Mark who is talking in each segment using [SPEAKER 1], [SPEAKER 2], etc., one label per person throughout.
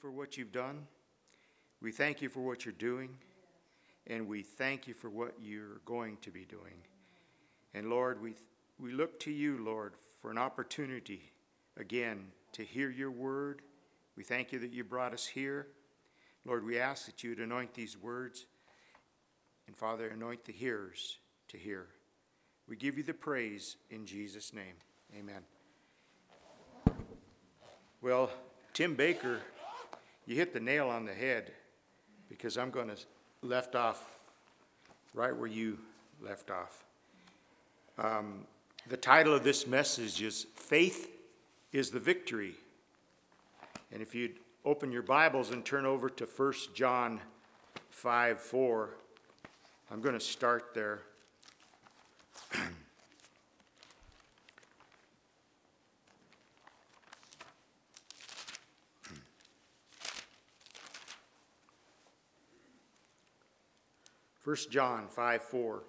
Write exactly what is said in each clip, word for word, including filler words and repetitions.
[SPEAKER 1] for what you've done. We thank you for what you're doing. And we thank you for what you're going to be doing. And Lord, we, we look to you, Lord, for an opportunity again to hear your word. We thank you that you brought us here. Lord, we ask that you would anoint these words. And Father, anoint the hearers to hear. We give you the praise in Jesus' name. Amen. Well, Tim Baker, you hit the nail on the head, because I'm going to left off right where you left off. Um, the title of this message is Faith is the Victory. And if you'd open your Bibles and turn over to First John five four, I'm going to start there. First John five four.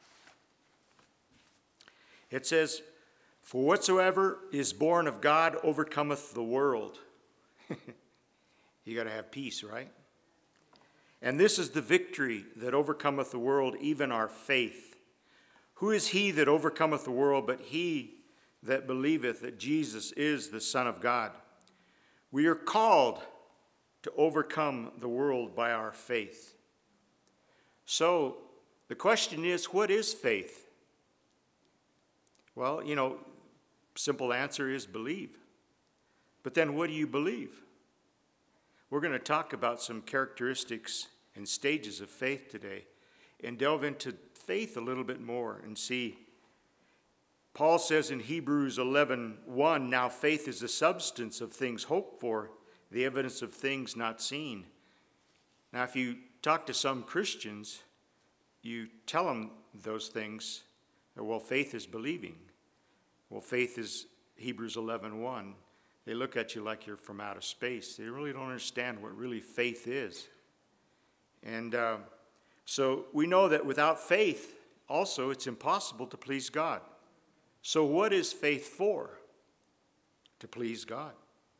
[SPEAKER 1] It says, "For whatsoever is born of God overcometh the world." You got to have peace, right? "And this is the victory that overcometh the world, even our faith. Who is he that overcometh the world but he that believeth that Jesus is the Son of God? We are called to overcome the world by our faith." So the question is, what is faith? Well, you know, simple answer is believe. But then what do you believe? We're going to talk about some characteristics and stages of faith today and delve into faith a little bit more and see. Paul says in Hebrews eleven one, "Now faith is the substance of things hoped for, the evidence of things not seen." Now, if you talk to some Christians, you tell them those things. Well, faith is believing. Well, faith is Hebrews eleven one. They look at you like you're from outer space. They really don't understand what really faith is. And uh, so we know that without faith, also, it's impossible to please God. So what is faith for? To please God.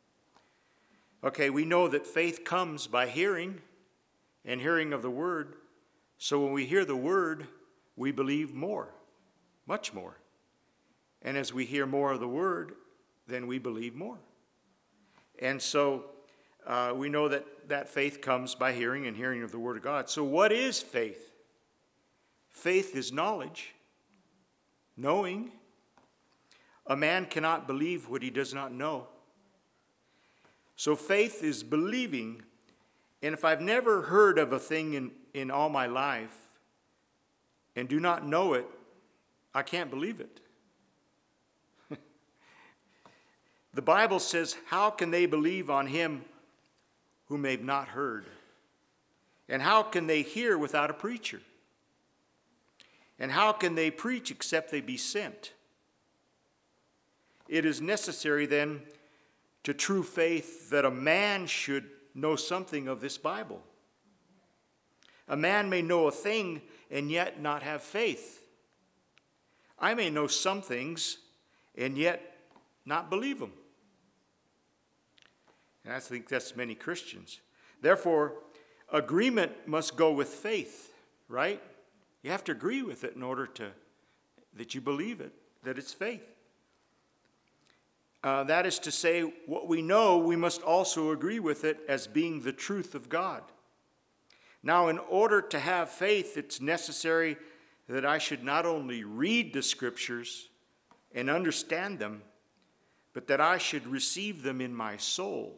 [SPEAKER 1] Okay, we know that faith comes by hearing, and hearing of the word. So when we hear the word, we believe more, much more. And as we hear more of the word, then we believe more. And so uh, we know that that faith comes by hearing, and hearing of the word of God. So what is faith? Faith is knowledge, knowing. A man cannot believe what he does not know. So faith is believing. And if I've never heard of a thing in, in all my life and do not know it, I can't believe it. The Bible says, "How can they believe on him whom they've not heard? And how can they hear without a preacher? And how can they preach except they be sent?" It is necessary then to true faith that a man should know something of this Bible. A man may know a thing and yet not have faith. I may know some things and yet not believe them. And I think that's many Christians. Therefore, agreement must go with faith, right? You have to agree with it in order to that you believe it, that it's faith. Uh, that is to say, what we know, we must also agree with it as being the truth of God. Now, in order to have faith, it's necessary that I should not only read the scriptures and understand them, but that I should receive them in my soul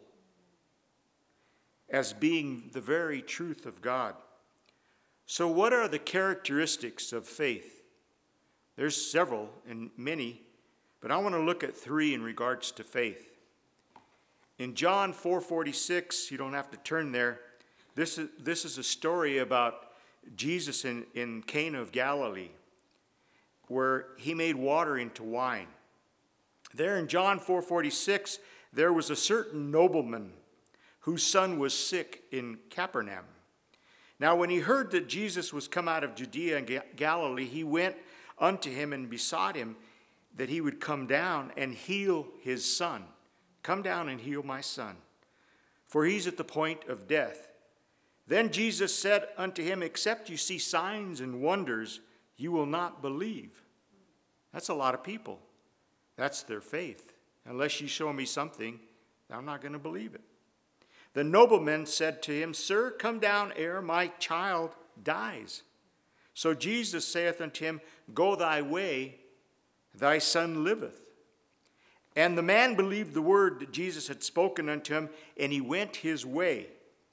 [SPEAKER 1] as being the very truth of God. So what are the characteristics of faith? There's several and many, but I want to look at three in regards to faith. In John four forty-six, you don't have to turn there, this is, this is a story about Jesus in, in Cana of Galilee, where he made water into wine. There in John four forty-six, there was a certain nobleman whose son was sick in Capernaum. Now when he heard that Jesus was come out of Judea and Galilee, he went unto him and besought him that he would come down and heal his son. Come down and heal my son, for he's at the point of death. Then Jesus said unto him, except you see signs and wonders, you will not believe. That's a lot of people. That's their faith. Unless you show me something, I'm not going to believe it. The nobleman said to him, Sir, come down ere my child dies. So Jesus saith unto him, Go thy way, thy son liveth. And the man believed the word that Jesus had spoken unto him, and he went his way.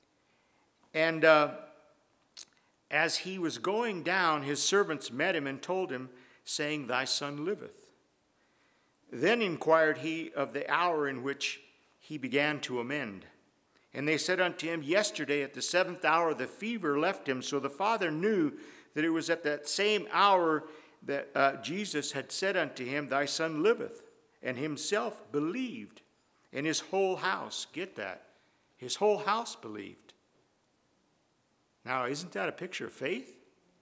[SPEAKER 1] And uh, as he was going down, his servants met him and told him, saying, Thy son liveth. Then inquired he of the hour in which he began to amend. And they said unto him, Yesterday at the seventh hour the fever left him. So the father knew that it was at that same hour that uh, Jesus had said unto him, Thy son liveth. And himself believed, and his whole house, get that, his whole house believed. Now, isn't that a picture of faith?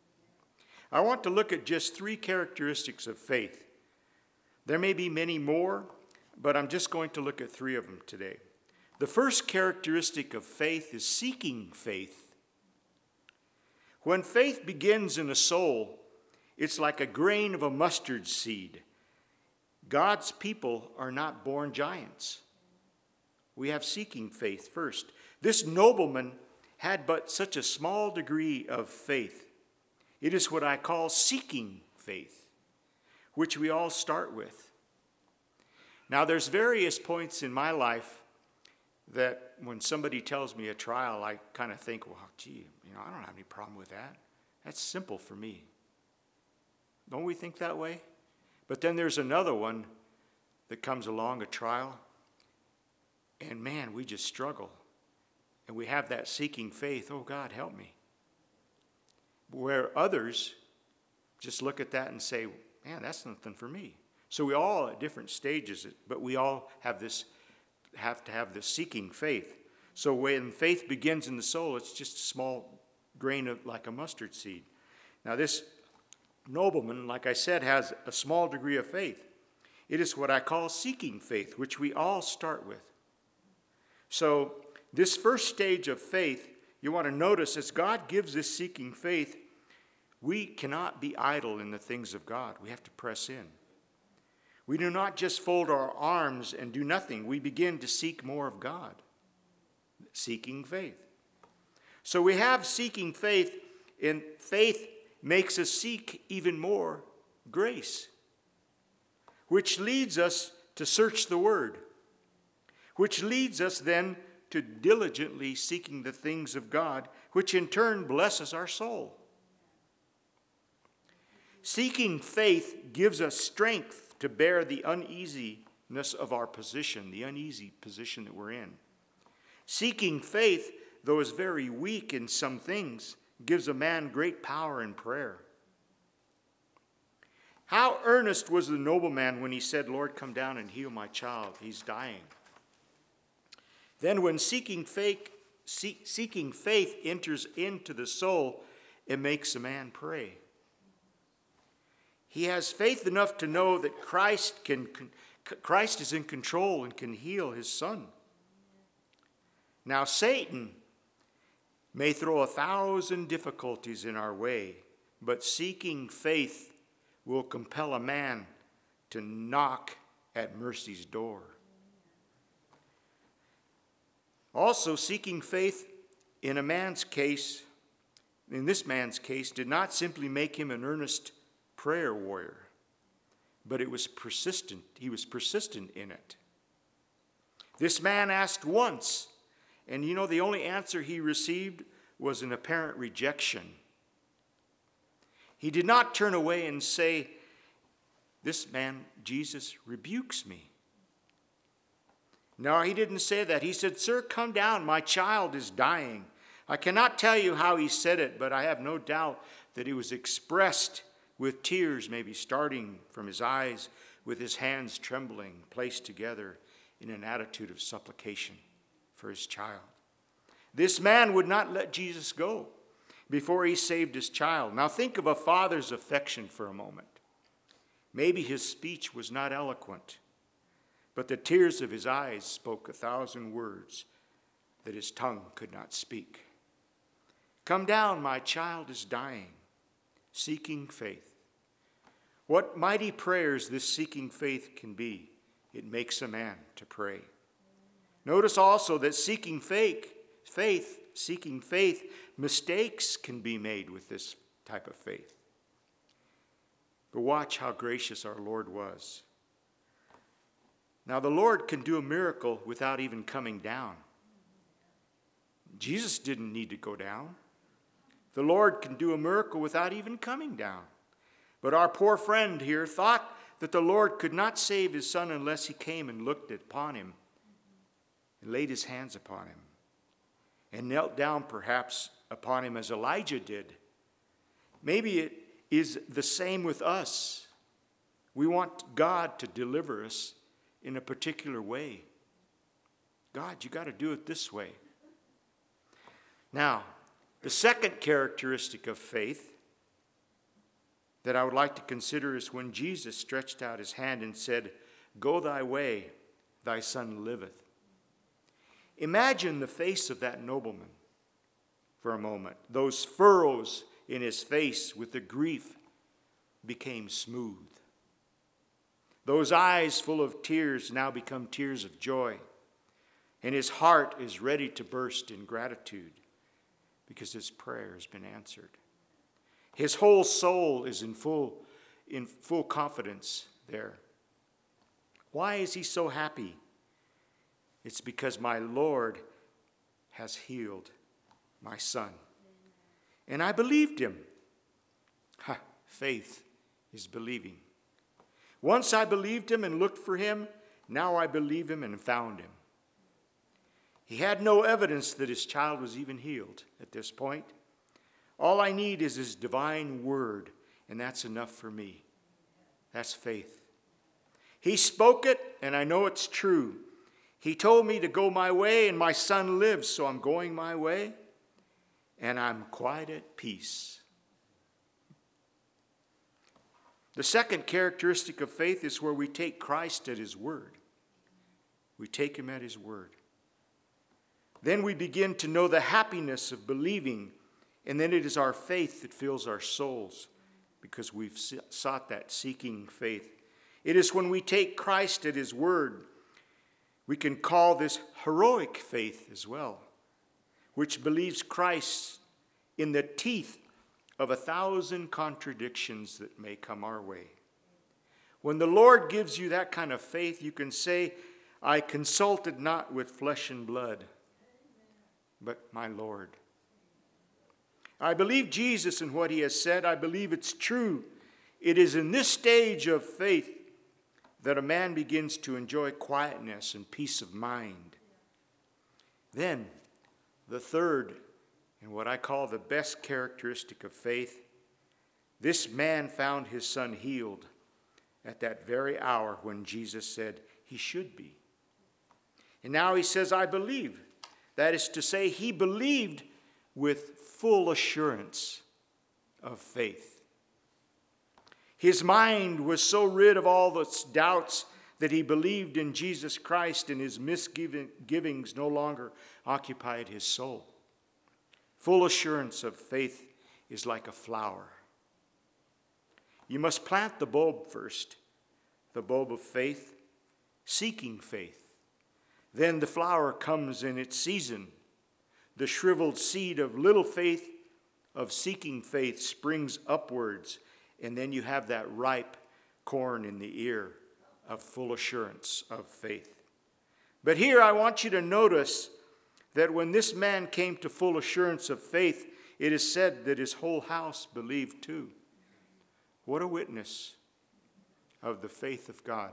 [SPEAKER 1] I want to look at just three characteristics of faith. There may be many more, but I'm just going to look at three of them today. The first characteristic of faith is seeking faith. When faith begins in a soul, it's like a grain of a mustard seed. God's people are not born giants. We have seeking faith first. This nobleman had but such a small degree of faith. It is what I call seeking faith, which we all start with. Now, there's various points in my life that when somebody tells me a trial, I kind of think, well, gee, you know, I don't have any problem with that. That's simple for me. Don't we think that way? But then there's another one that comes along, a trial, and man, we just struggle. And we have that seeking faith, oh God, help me. Where others just look at that and say, man, that's nothing for me. So we all at different stages, but we all have this, have to have this seeking faith. So when faith begins in the soul, it's just a small grain of like a mustard seed. Now this nobleman, like I said, has a small degree of faith. It is what I call seeking faith, which we all start with. So this first stage of faith, you want to notice as God gives this seeking faith, we cannot be idle in the things of God. We have to press in. We do not just fold our arms and do nothing. We begin to seek more of God. Seeking faith. So we have seeking faith, and faith makes us seek even more grace, which leads us to search the Word, which leads us then to diligently seeking the things of God, which in turn blesses our soul. Seeking faith gives us strength to bear the uneasiness of our position, the uneasy position that we're in. Seeking faith, though is very weak in some things, gives a man great power in prayer. How earnest was the nobleman when he said, Lord, come down and heal my child. He's dying. Then when seeking faith, seek, seeking faith enters into the soul, it makes a man pray. He has faith enough to know that Christ can, Christ is in control and can heal his son. Now Satan may throw a thousand difficulties in our way, but seeking faith will compel a man to knock at mercy's door. Also, seeking faith in a man's case, in this man's case, did not simply make him an earnest prayer warrior, but it was persistent. He was persistent in it. This man asked once, and you know, the only answer he received was an apparent rejection. He did not turn away and say, this man, Jesus, rebukes me. No, he didn't say that. He said, Sir, come down. My child is dying. I cannot tell you how he said it, but I have no doubt that it was expressed with tears maybe starting from his eyes, with his hands trembling, placed together in an attitude of supplication for his child. This man would not let Jesus go before he saved his child. Now think of a father's affection for a moment. Maybe his speech was not eloquent, but the tears of his eyes spoke a thousand words that his tongue could not speak. Come down, my child is dying, seeking faith. What mighty prayers this seeking faith can be. It makes a man to pray. Notice also that seeking faith, faith, seeking faith, mistakes can be made with this type of faith. But watch how gracious our Lord was. Now the Lord can do a miracle without even coming down. Jesus didn't need to go down. The Lord can do a miracle without even coming down. But our poor friend here thought that the Lord could not save his son unless he came and looked upon him and laid his hands upon him and knelt down perhaps upon him as Elijah did. Maybe it is the same with us. We want God to deliver us in a particular way. God, you got to do it this way. Now, the second characteristic of faith that I would like to consider is when Jesus stretched out his hand and said, "Go thy way, thy son liveth." Imagine the face of that nobleman for a moment. Those furrows in his face with the grief became smooth. Those eyes full of tears now become tears of joy. And his heart is ready to burst in gratitude because his prayer has been answered. His whole soul is in full, in full confidence there. Why is he so happy? It's because my Lord has healed my son. And I believed him. Ha, faith is believing. Once I believed him and looked for him, now I believe him and found him. He had no evidence that his child was even healed at this point. All I need is his divine word, and that's enough for me. That's faith. He spoke it, and I know it's true. He told me to go my way, and my son lives, so I'm going my way, and I'm quite at peace. The second characteristic of faith is where we take Christ at his word. We take him at his word. Then we begin to know the happiness of believing, and then it is our faith that fills our souls because we've sought that seeking faith. It is when we take Christ at his word, we can call this heroic faith as well, which believes Christ in the teeth of a thousand contradictions that may come our way. When the Lord gives you that kind of faith, you can say, I consulted not with flesh and blood, but my Lord. I believe Jesus in what he has said. I believe it's true. It is in this stage of faith that a man begins to enjoy quietness and peace of mind. Then, the third, and what I call the best characteristic of faith, this man found his son healed at that very hour when Jesus said he should be. And now he says, I believe. That is to say, he believed with full assurance of faith. His mind was so rid of all those doubts that he believed in Jesus Christ, and his misgivings no longer occupied his soul. Full assurance of faith is like a flower. You must plant the bulb first, the bulb of faith, seeking faith. Then the flower comes in its season. The shriveled seed of little faith, of seeking faith, springs upwards, and then you have that ripe corn in the ear of full assurance of faith. But here I want you to notice that when this man came to full assurance of faith, it is said that his whole house believed too. What a witness of the faith of God.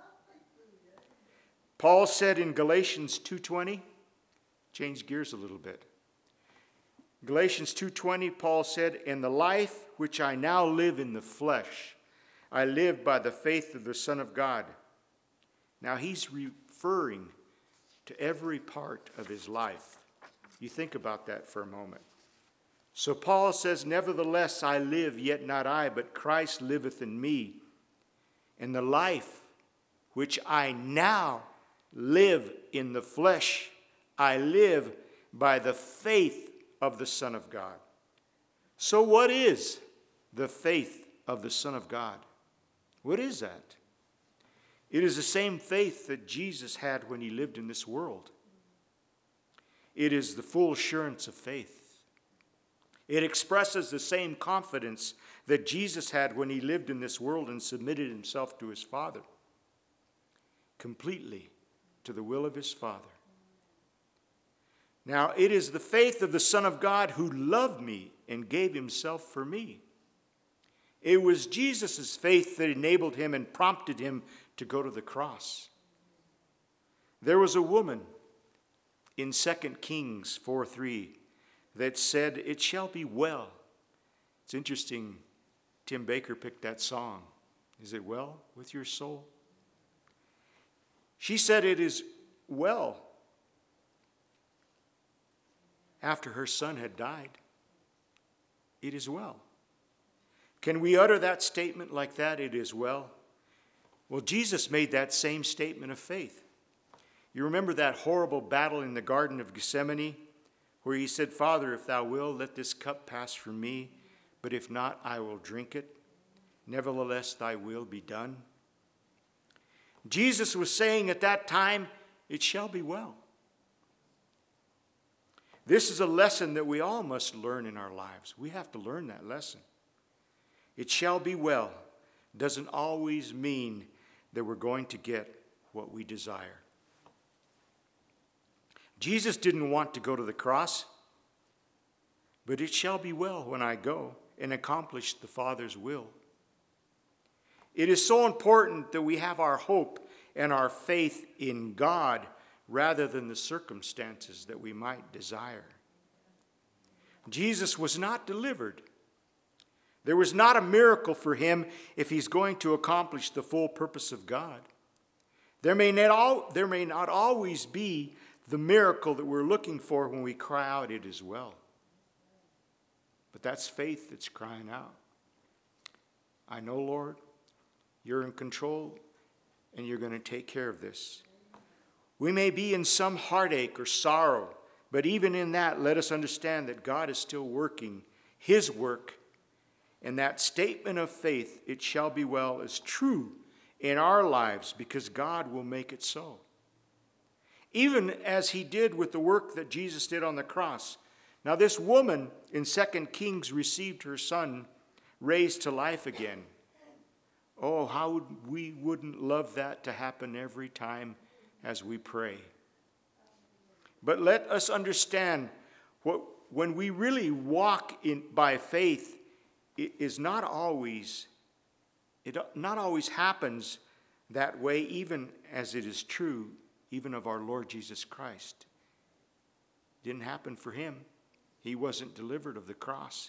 [SPEAKER 1] Paul said in Galatians two twenty, change gears a little bit. Galatians two twenty, Paul said, in the life which I now live in the flesh, I live by the faith of the Son of God. Now he's referring to every part of his life. You think about that for a moment. So Paul says, nevertheless I live, yet not I, but Christ liveth in me. And the life which I now live in the flesh, I live by the faith of the Son of God. So what is the faith of the Son of God? What is that? It is the same faith that Jesus had when he lived in this world. It is the full assurance of faith. It expresses the same confidence that Jesus had when he lived in this world and submitted himself to his Father, completely to the will of his Father. Now, it is the faith of the Son of God who loved me and gave himself for me. It was Jesus' faith that enabled him and prompted him to go to the cross. There was a woman in Second Kings four three that said, "It shall be well." It's interesting, Tim Baker picked that song. Is it well with your soul? She said it is well after her son had died. It is well. Can we utter that statement like that? It is well. Well, Jesus made that same statement of faith. You remember that horrible battle in the Garden of Gethsemane where he said, "Father, if thou wilt, let this cup pass from me, but if not, I will drink it. Nevertheless, thy will be done." Jesus was saying at that time, it shall be well. This is a lesson that we all must learn in our lives. We have to learn that lesson. It shall be well doesn't always mean that we're going to get what we desire. Jesus didn't want to go to the cross, but it shall be well when I go and accomplish the Father's will. It is so important that we have our hope and our faith in God rather than the circumstances that we might desire. Jesus was not delivered. There was not a miracle for him if he's going to accomplish the full purpose of God. There may not, all, there may not always be the miracle that we're looking for when we cry out, "It is well." But that's faith that's crying out. I know, Lord, you're in control and you're going to take care of this. We may be in some heartache or sorrow, but even in that, let us understand that God is still working his work. And that statement of faith, "It shall be well," is true in our lives because God will make it so. Even as he did with the work that Jesus did on the cross. Now this woman in Second Kings received her son raised to life again. Oh, how would we wouldn't love that to happen every time as we pray. But let us understand what when we really walk in by faith, it is not always it not always happens that way, even as it is true even of our Lord Jesus Christ. It didn't happen for him. He wasn't delivered of the cross.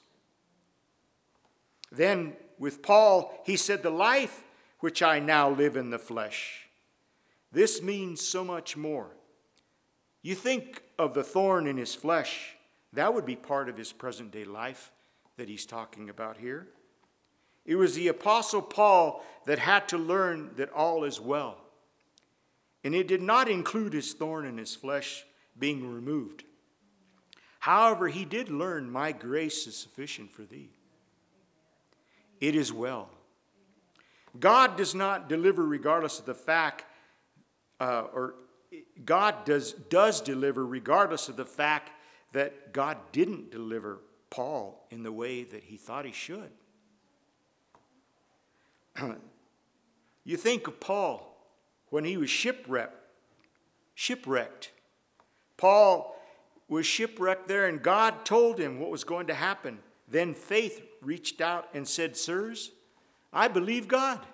[SPEAKER 1] Then with Paul, he said, "The life which I now live in the flesh." This means so much more. You think of the thorn in his flesh, that would be part of his present day life that he's talking about here. It was the Apostle Paul that had to learn that all is well. And it did not include his thorn in his flesh being removed. However, he did learn, "My grace is sufficient for thee." It is well. God does not deliver regardless of the fact, uh, or God does, does deliver regardless of the fact that God didn't deliver Paul in the way that he thought he should. You think of Paul when he was shipwrecked. Shipwrecked. Paul was shipwrecked there, and God told him what was going to happen. Then faith reached out and said, "Sirs, I believe God."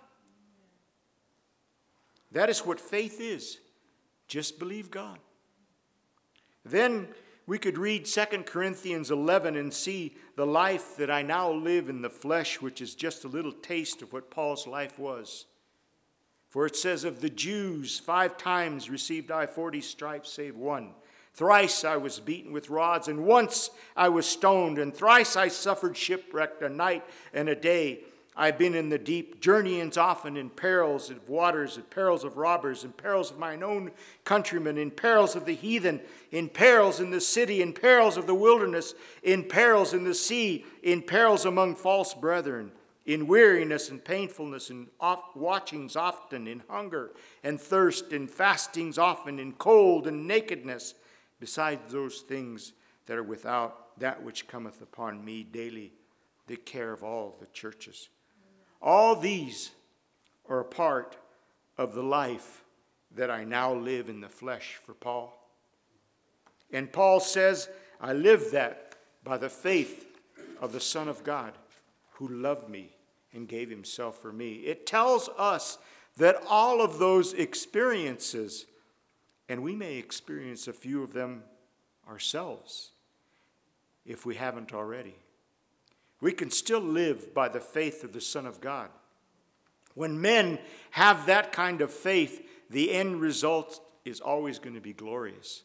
[SPEAKER 1] That is what faith is. Just believe God. Then we could read Second Corinthians eleven and see the life that I now live in the flesh, which is just a little taste of what Paul's life was. For it says, "Of the Jews, five times received I forty stripes, save one. Thrice I was beaten with rods, and once I was stoned, and thrice I suffered shipwreck a night and a day. I've been in the deep, journeyings often in perils of waters, in perils of robbers, in perils of mine own countrymen, in perils of the heathen, in perils in the city, in perils of the wilderness, in perils in the sea, in perils among false brethren, in weariness and painfulness, in oft watchings often, in hunger and thirst, in fastings often, in cold and nakedness, besides those things that are without, that which cometh upon me daily, the care of all the churches. All these are a part of the life that I now live in the flesh for Paul. And Paul says, I live that by the faith of the Son of God who loved me and gave himself for me. It tells us that all of those experiences, and we may experience a few of them ourselves if we haven't already, we can still live by the faith of the Son of God. When men have that kind of faith, the end result is always going to be glorious.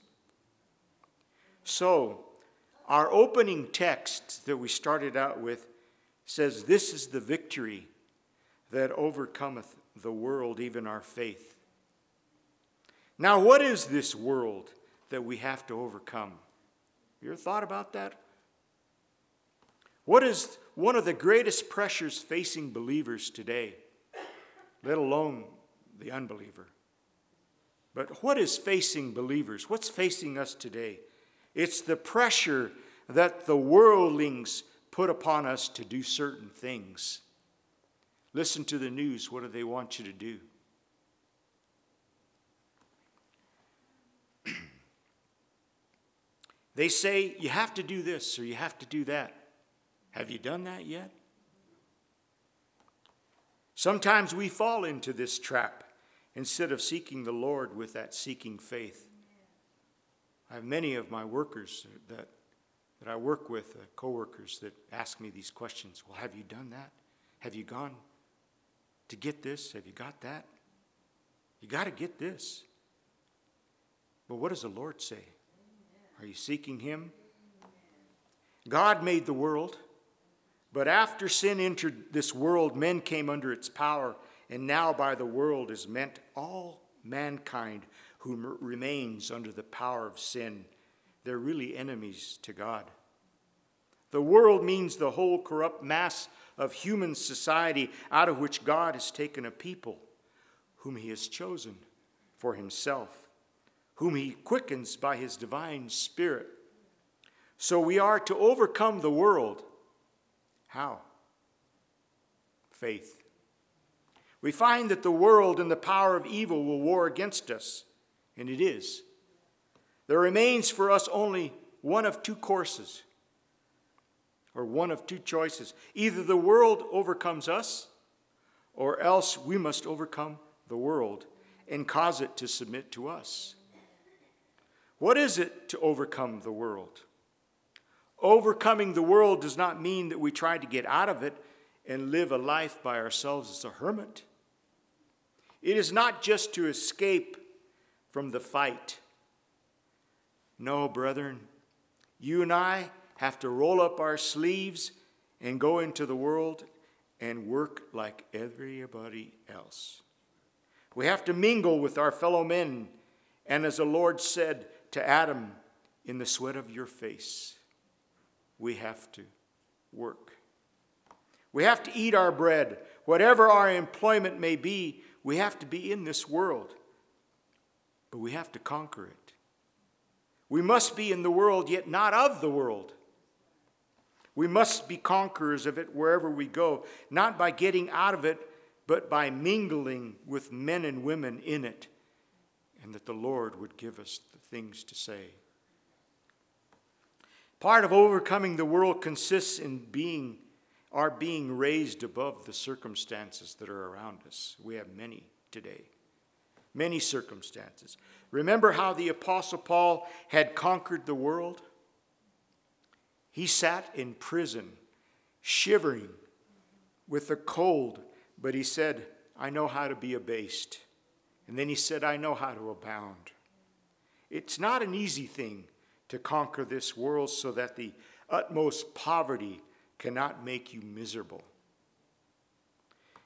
[SPEAKER 1] So, our opening text that we started out with says, this is the victory that overcometh the world, even our faith. Now, what is this world that we have to overcome? You ever thought about that? What is one of the greatest pressures facing believers today, let alone the unbeliever? But what is facing believers? What's facing us today? It's the pressure that the worldlings put upon us to do certain things. Listen to the news. What do they want you to do? They say you have to do this or you have to do that. Have you done that yet? Sometimes we fall into this trap instead of seeking the Lord with that seeking faith. I have many of my workers that, that I work with, uh, co-workers, that ask me these questions. Well, have you done that? Have you gone to get this? Have you got that? You got to get this. But what does the Lord say? Are you seeking him? God made the world. But after sin entered this world, men came under its power, and now by the world is meant all mankind who remains under the power of sin. They're really enemies to God. The world means the whole corrupt mass of human society out of which God has taken a people whom he has chosen for himself, whom he quickens by his divine Spirit. So we are to overcome the world. How? Faith. We find that the world and the power of evil will war against us, and it is. There remains for us only one of two courses, or one of two choices. Either the world overcomes us, or else we must overcome the world and cause it to submit to us. What is it to overcome the world? Overcoming the world does not mean that we try to get out of it and live a life by ourselves as a hermit. It is not just to escape from the fight. No, brethren, you and I have to roll up our sleeves and go into the world and work like everybody else. We have to mingle with our fellow men, and as the Lord said to Adam, in the sweat of your face, we have to work. We have to eat our bread. Whatever our employment may be, we have to be in this world. But we have to conquer it. We must be in the world, yet not of the world. We must be conquerors of it wherever we go, not by getting out of it, but by mingling with men and women in it, and that the Lord would give us the things to say. Part of overcoming the world consists in being, our being raised above the circumstances that are around us. We have many today, many circumstances. Remember how the Apostle Paul had conquered the world? He sat in prison, shivering with the cold, but he said, I know how to be abased. And then he said, I know how to abound. It's not an easy thing to conquer this world so that the utmost poverty cannot make you miserable.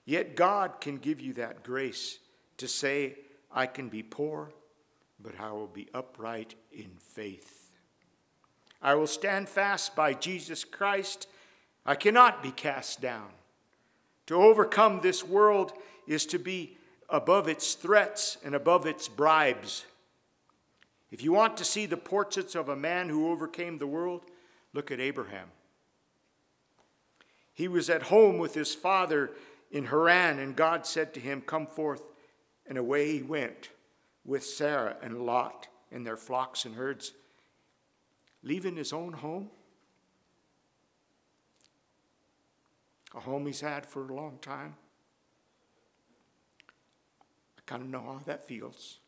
[SPEAKER 1] Yet God can give you that grace to say, I can be poor, but I will be upright in faith. I will stand fast by Jesus Christ. I cannot be cast down. To overcome this world is to be above its threats and above its bribes. If you want to see the portraits of a man who overcame the world, look at Abraham. He was at home with his father in Haran, and God said to him, come forth. And away he went with Sarah and Lot and their flocks and herds, leaving his own home, a home he's had for a long time. I kind of know how that feels.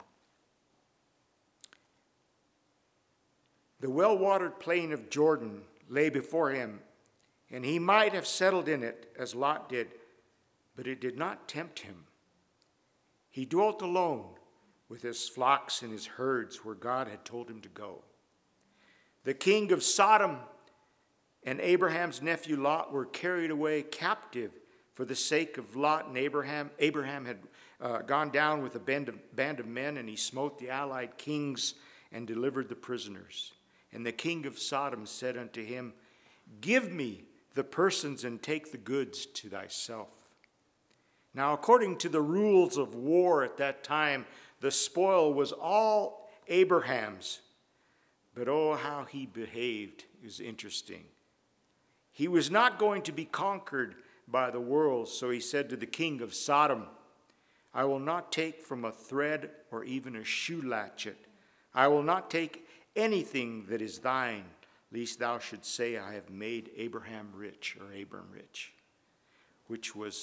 [SPEAKER 1] The well-watered plain of Jordan lay before him, and he might have settled in it as Lot did, but it did not tempt him. He dwelt alone with his flocks and his herds where God had told him to go. The king of Sodom and Abraham's nephew Lot were carried away captive for the sake of Lot and Abraham. Abraham had uh, gone down with a band of, band of men, and he smote the allied kings and delivered the prisoners. And the king of Sodom said unto him, give me the persons and take the goods to thyself. Now, according to the rules of war at that time, the spoil was all Abraham's. But oh, how he behaved is interesting. He was not going to be conquered by the world, so he said to the king of Sodom, I will not take from a thread or even a shoe latchet. I will not take anything that is thine, lest thou should say, I have made Abraham rich, or Abram rich, which was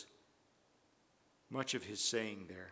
[SPEAKER 1] much of his saying there.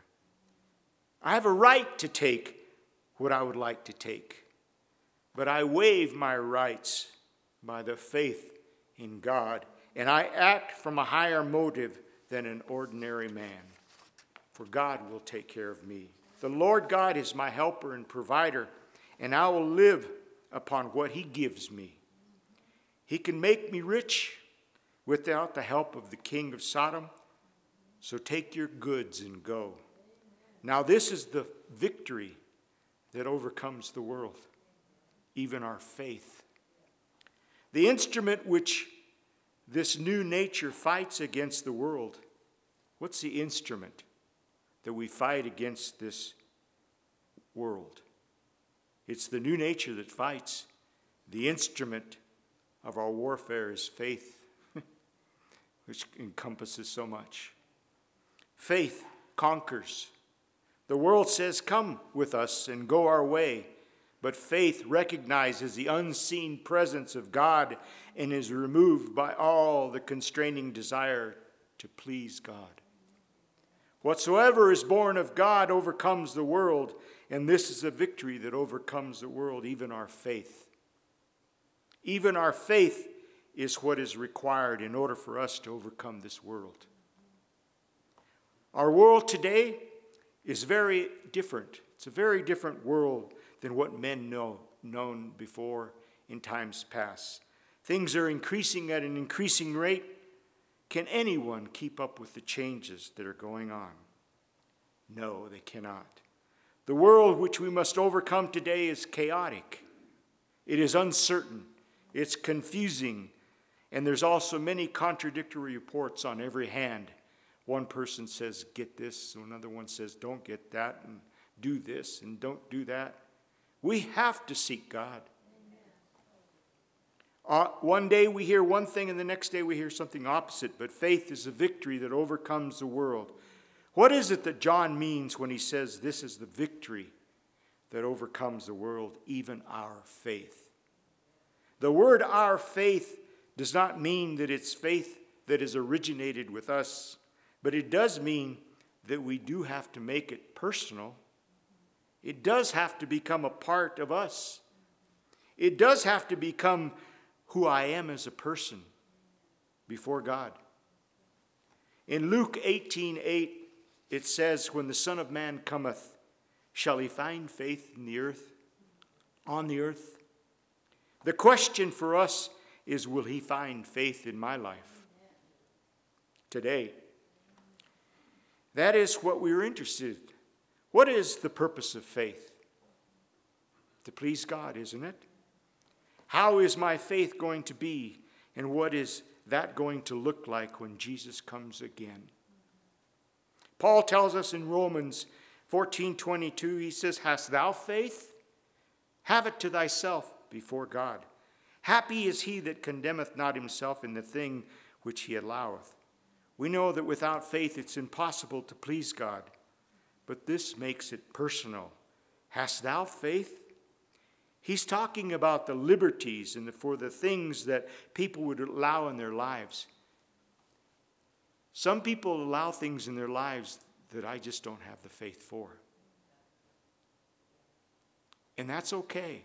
[SPEAKER 1] I have a right to take what I would like to take, but I waive my rights by the faith in God, and I act from a higher motive than an ordinary man, for God will take care of me. The Lord God is my helper and provider, and I will live upon what he gives me. He can make me rich without the help of the king of Sodom, so take your goods and go. Now this is the victory that overcomes the world, even our faith. The instrument which this new nature fights against the world, what's the instrument that we fight against this world? It's the new nature that fights. The instrument of our warfare is faith, which encompasses so much. Faith conquers. The world says, come with us and go our way. But faith recognizes the unseen presence of God and is removed by all the constraining desire to please God. Whatsoever is born of God overcomes the world, and this is a victory that overcomes the world, even our faith. Even our faith is what is required in order for us to overcome this world. Our world today is very different. It's a very different world than what men know known before in times past. Things are increasing at an increasing rate. Can anyone keep up with the changes that are going on? No, they cannot. The world which we must overcome today is chaotic. It is uncertain. It's confusing. And there's also many contradictory reports on every hand. One person says, get this. Another one says, don't get that, and do this, and don't do that. We have to seek God. Uh, one day we hear one thing, and the next day we hear something opposite. But faith is a victory that overcomes the world. What is it that John means when he says this is the victory that overcomes the world, even our faith? The word our faith does not mean that it's faith that is originated with us, but it does mean that we do have to make it personal. It does have to become a part of us. It does have to become who I am as a person before God. In Luke eighteen eight, it says, when the Son of Man cometh, shall he find faith in the earth, on the earth? The question for us is, will he find faith in my life today? That is what we are interested in. What is the purpose of faith? To please God, isn't it? How is my faith going to be, and what is that going to look like when Jesus comes again? Paul tells us in Romans fourteen twenty-two, he says, "Hast thou faith? Have it to thyself before God. Happy is he that condemneth not himself in the thing which he alloweth." We know that without faith it's impossible to please God, but this makes it personal. Hast thou faith? He's talking about the liberties and the, for the things that people would allow in their lives. Some people allow things in their lives that I just don't have the faith for. And that's okay.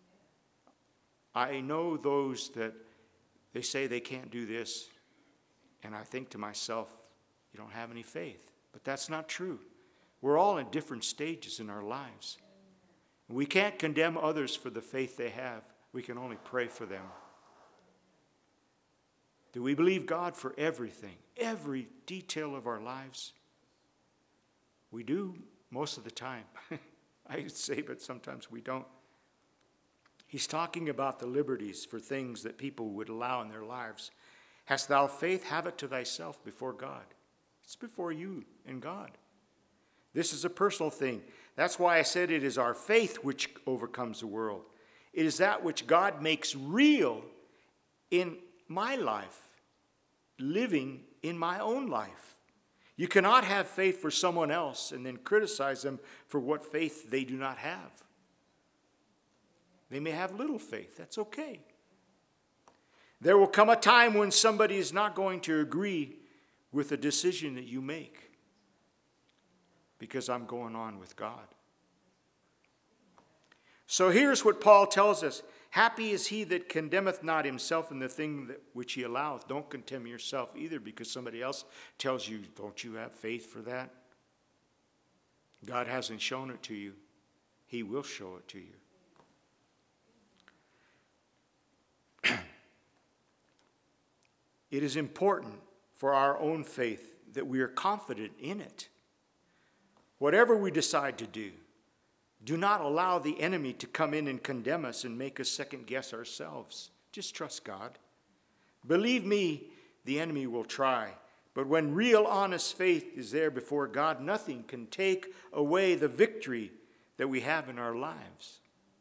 [SPEAKER 1] I know those that they say they can't do this, and I think to myself, you don't have any faith. But that's not true. We're all in different stages in our lives. We can't condemn others for the faith they have. We can only pray for them. Do we believe God for everything, every detail of our lives? We do most of the time. I would say, but sometimes we don't. He's talking about the liberties for things that people would allow in their lives. Hast thou faith? Have it to thyself before God. It's before you and God. This is a personal thing. That's why I said it is our faith which overcomes the world. It is that which God makes real in my life, living in my own life. You cannot have faith for someone else and then criticize them for what faith they do not have. They may have little faith. That's okay. There will come a time when somebody is not going to agree with a decision that you make, because I'm going on with God. So here's what Paul tells us. Happy is he that condemneth not himself in the thing that which he alloweth. Don't condemn yourself either because somebody else tells you, don't you have faith for that? God hasn't shown it to you. He will show it to you. It is important for our own faith that we are confident in it. Whatever we decide to do, do not allow the enemy to come in and condemn us and make us second guess ourselves. Just trust God. Believe me, the enemy will try. But when real honest faith is there before God, nothing can take away the victory that we have in our lives.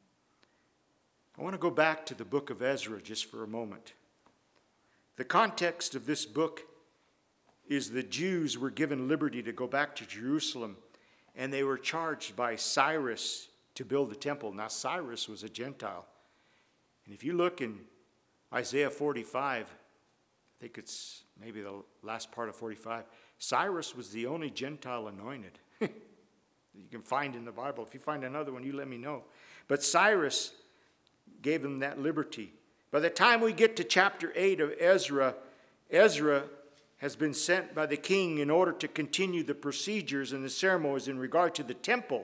[SPEAKER 1] I want to go back to the book of Ezra just for a moment. The context of this book is the Jews were given liberty to go back to Jerusalem, and they were charged by Cyrus to build the temple. Now, Cyrus was a Gentile. And if you look in Isaiah forty-five, I think it's maybe the last part of forty-five, Cyrus was the only Gentile anointed you can find in the Bible. If you find another one, you let me know. But Cyrus gave them that liberty. By the time we get to chapter eight of Ezra, Ezra has been sent by the king in order to continue the procedures and the ceremonies in regard to the temple.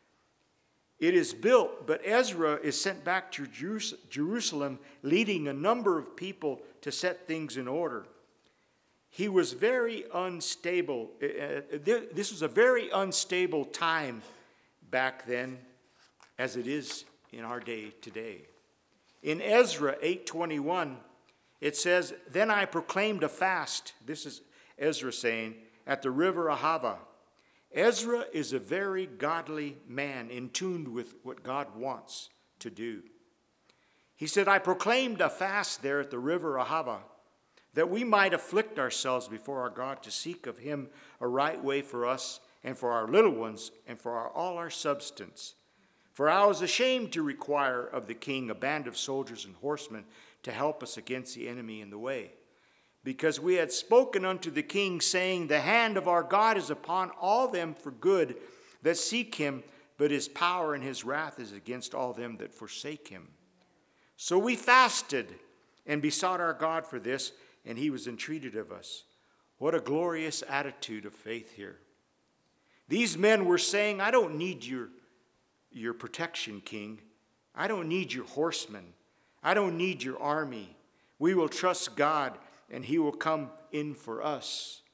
[SPEAKER 1] It is built, but Ezra is sent back to Jerusalem, leading a number of people to set things in order. He was very unstable. This was a very unstable time back then, as it is in our day today. In Ezra eight twenty-one, it says, "Then I proclaimed a fast," this is Ezra saying, "at the river Ahava." Ezra is a very godly man, in tune with what God wants to do. He said, "I proclaimed a fast there at the river Ahava, that we might afflict ourselves before our God to seek of him a right way for us and for our little ones and for our, all our substance. For I was ashamed to require of the king a band of soldiers and horsemen to help us against the enemy in the way. Because we had spoken unto the king, saying, the hand of our God is upon all them for good that seek him, but his power and his wrath is against all them that forsake him. So we fasted and besought our God for this, and he was entreated of us." What a glorious attitude of faith here. These men were saying, "I don't need your, your protection, king. I don't need your horsemen. I don't need your army. We will trust God, and he will come in for us."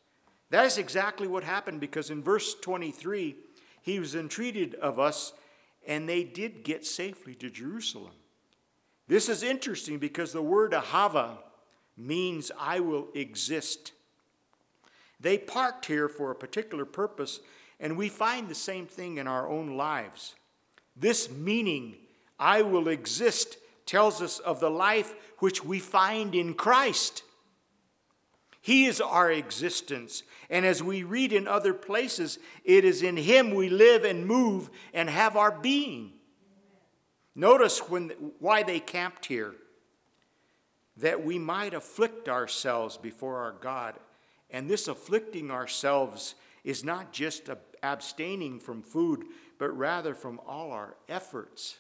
[SPEAKER 1] That is exactly what happened, because in verse twenty-three, he was entreated of us, and they did get safely to Jerusalem. This is interesting because the word ahava means I will exist. They parked here for a particular purpose, and we find the same thing in our own lives. This meaning, I will exist, tells us of the life which we find in Christ. He is our existence. And as we read in other places, it is in him we live and move and have our being. Notice when, why they camped here. That we might afflict ourselves before our God. And this afflicting ourselves is not just abstaining from food, but rather from all our efforts.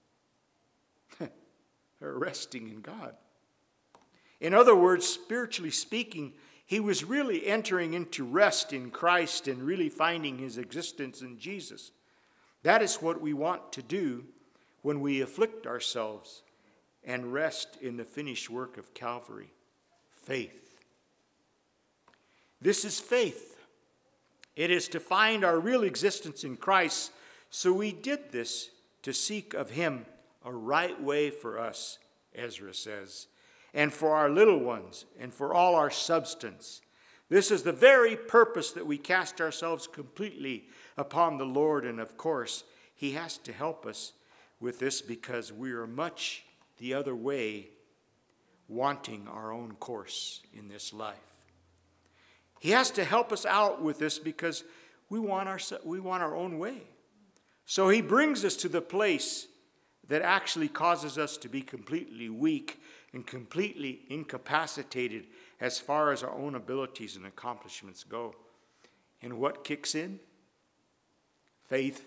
[SPEAKER 1] They're resting in God. In other words, spiritually speaking, he was really entering into rest in Christ and really finding his existence in Jesus. That is what we want to do when we afflict ourselves and rest in the finished work of Calvary. Faith. This is faith. It is to find our real existence in Christ. So we did this to seek of him a right way for us, Ezra says, and for our little ones, and for all our substance. This is the very purpose that we cast ourselves completely upon the Lord. And of course, he has to help us with this because we are much the other way, wanting our own course in this life. He has to help us out with this because we want our, we want our own way. So he brings us to the place that actually causes us to be completely weak and completely incapacitated as far as our own abilities and accomplishments go. And what kicks in? Faith.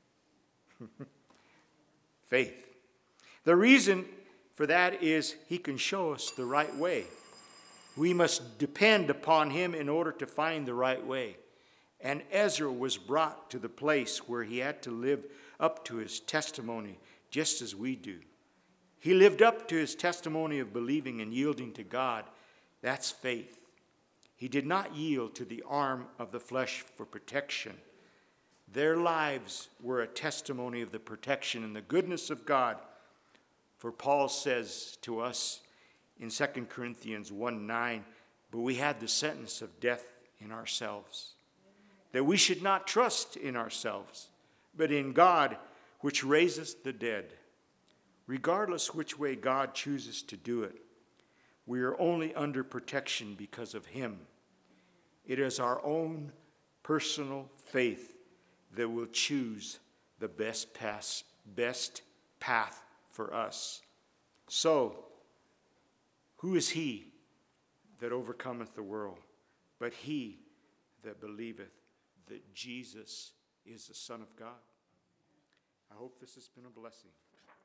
[SPEAKER 1] Faith. The reason for that is he can show us the right way. We must depend upon him in order to find the right way. And Ezra was brought to the place where he had to live up to his testimony, just as we do. He lived up to his testimony of believing and yielding to God. That's faith. He did not yield to the arm of the flesh for protection. Their lives were a testimony of the protection and the goodness of God. For Paul says to us in Second Corinthians one nine, but we had the sentence of death in ourselves, that we should not trust in ourselves, but in God, which raises the dead. Regardless which way God chooses to do it, we are only under protection because of him. It is our own personal faith that will choose the best path, best path for us. So, who is he that overcometh the world, but he that believeth that Jesus is the Son of God? I hope this has been a blessing.